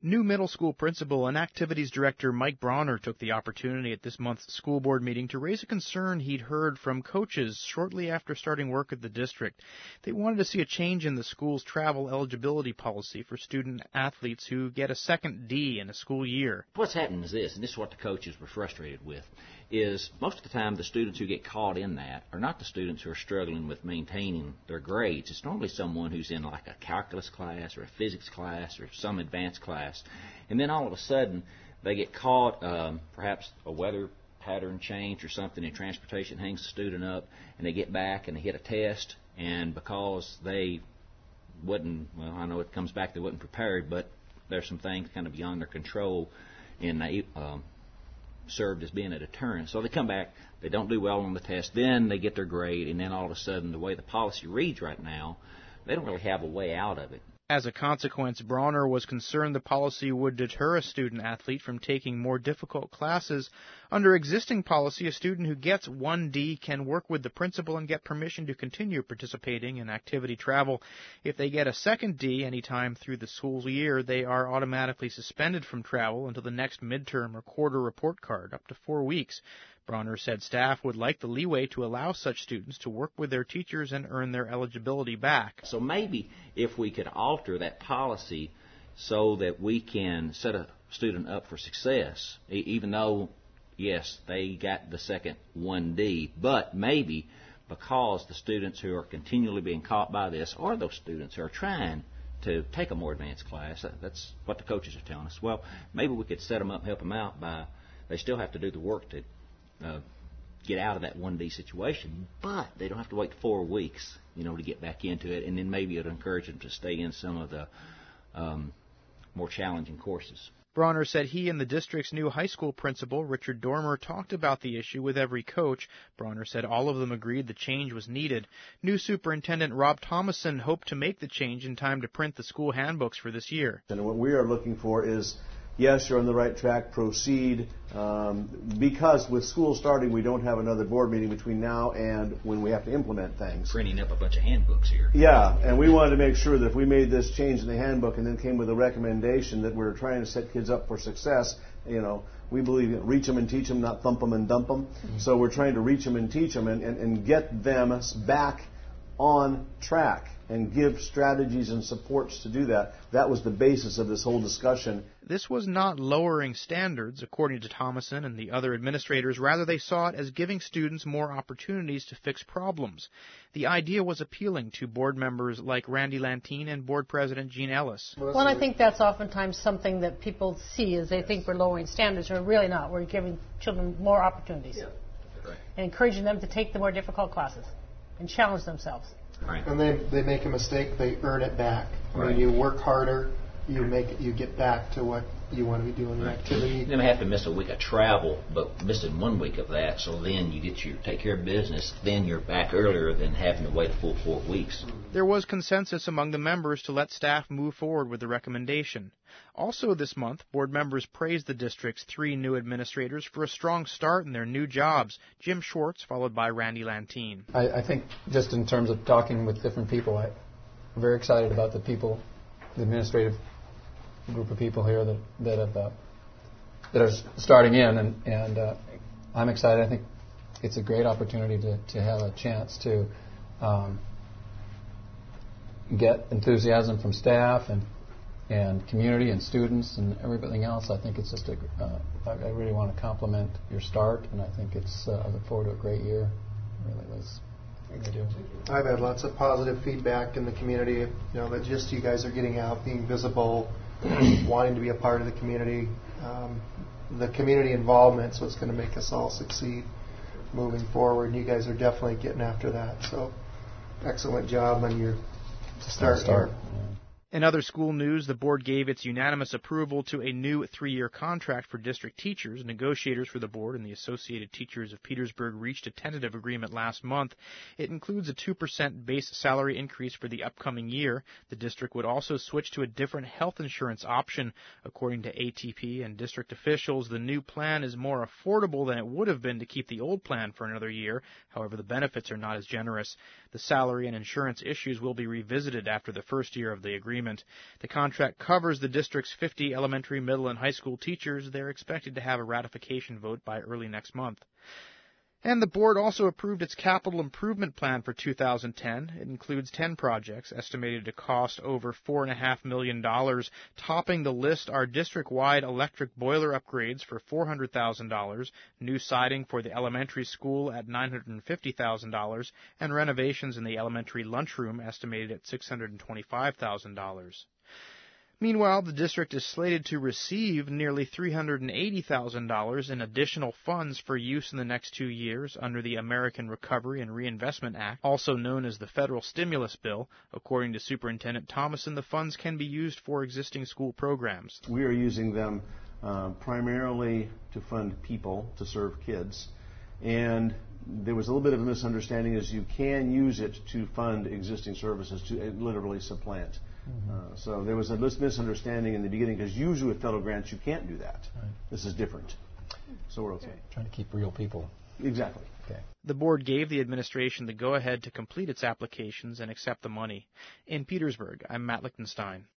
New middle school principal and activities director Mike Bronner took the opportunity at this month's school board meeting to raise a concern he'd heard from coaches shortly after starting work at the district. They wanted to see a change in the school's travel eligibility policy for student athletes who get a second D in a school year. What's happening is this, and this is what the coaches were frustrated with, is most of the time the students who get caught in that are not the students who are struggling with maintaining their grades. It's normally someone who's in like a calculus class or a physics class or some advanced class. And then all of a sudden they get caught, perhaps a weather pattern change or something in transportation hangs the student up, and they get back and they hit a test, and because they wasn't, well, I know it comes back they wasn't prepared, but there's some things kind of beyond their control, and they served as being a deterrent. So they come back, they don't do well on the test, then they get their grade, and then all of a sudden the way the policy reads right now, they don't really have a way out of it. As a consequence, Bronner was concerned the policy would deter a student athlete from taking more difficult classes. Under existing policy, a student who gets 1D can work with the principal and get permission to continue participating in activity travel. If they get a second D anytime through the school year, they are automatically suspended from travel until the next midterm or quarter report card, up to 4 weeks. Bronner said staff would like the leeway to allow such students to work with their teachers and earn their eligibility back. So maybe if we could alter that policy so that we can set a student up for success, even though, yes, they got the second 1D, but maybe because the students who are continually being caught by this are those students who are trying to take a more advanced class. That's what the coaches are telling us. Well, maybe we could set them up, help them out by, they still have to do the work to get out of that 1D situation, but they don't have to wait 4 weeks, to get back into it, and then maybe it'll encourage them to stay in some of the more challenging courses. Bronner said he and the district's new high school principal, Richard Dormer, talked about the issue with every coach. Bronner said all of them agreed the change was needed. New Superintendent Rob Thomason hoped to make the change in time to print the school handbooks for this year. And what we are looking for is, yes, you're on the right track, proceed, because with school starting, we don't have another board meeting between now and when we have to implement things. Printing up a bunch of handbooks here. Yeah, and we wanted to make sure that if we made this change in the handbook and then came with a recommendation that we're trying to set kids up for success, we believe reach them and teach them, not thump them and dump them. Mm-hmm. So we're trying to reach them and teach them and get them back on track and give strategies and supports to do that. That was the basis of this whole discussion. This was not lowering standards, according to Thomason and the other administrators. Rather, they saw it as giving students more opportunities to fix problems. The idea was appealing to board members like Randy Lantine and board president Gene Ellis. Well, I think that's oftentimes something that people see as they think we're lowering standards. We're really not. We're giving children more opportunities and encouraging them to take the more difficult classes and challenge themselves. Right. And they make a mistake, they earn it back. Right. When you work harder, you get back to what you want to be doing in activity. You may have to miss a week of travel, but missing 1 week of that, so then you take care of business, then you're back earlier than having to wait a full 4 weeks. There was consensus among the members to let staff move forward with the recommendation. Also this month, board members praised the district's 3 new administrators for a strong start in their new jobs. Jim Schwartz, followed by Randy Lantine. I think just in terms of talking with different people, I'm very excited about the administrative group of people here that are starting in, and I'm excited. I think it's a great opportunity to have a chance to get enthusiasm from staff and community and students and everything else. I think it's just I really want to compliment your start, and I think I look forward to a great year. It really was. I've had lots of positive feedback in the community, that just you guys are getting out, being visible, wanting to be a part of the community. The community involvement is what's going to make us all succeed moving forward. You guys are definitely getting after that. So excellent job on your start here. In other school news, the board gave its unanimous approval to a new 3-year contract for district teachers. Negotiators for the board and the Associated Teachers of Petersburg reached a tentative agreement last month. It includes a 2% base salary increase for the upcoming year. The district would also switch to a different health insurance option. According to ATP and district officials, the new plan is more affordable than it would have been to keep the old plan for another year. However, the benefits are not as generous. The salary and insurance issues will be revisited after the first year of the agreement. agreement. The contract covers the district's 50 elementary, middle, and high school teachers. They're expected to have a ratification vote by early next month. And the board also approved its capital improvement plan for 2010. It includes 10 projects estimated to cost over $4.5 million. Topping the list are district-wide electric boiler upgrades for $400,000, new siding for the elementary school at $950,000, and renovations in the elementary lunchroom estimated at $625,000. Meanwhile, the district is slated to receive nearly $380,000 in additional funds for use in the next 2 years under the American Recovery and Reinvestment Act, also known as the Federal Stimulus Bill. According to Superintendent Thomason, the funds can be used for existing school programs. We are using them primarily to fund people to serve kids. And there was a little bit of a misunderstanding as you can use it to fund existing services, to literally supplant. So there was a misunderstanding in the beginning because usually with federal grants you can't do that. Right. This is different. So we're okay. Trying to keep real people. Exactly. Okay. The board gave the administration the go-ahead to complete its applications and accept the money. In Petersburg, I'm Matt Lichtenstein.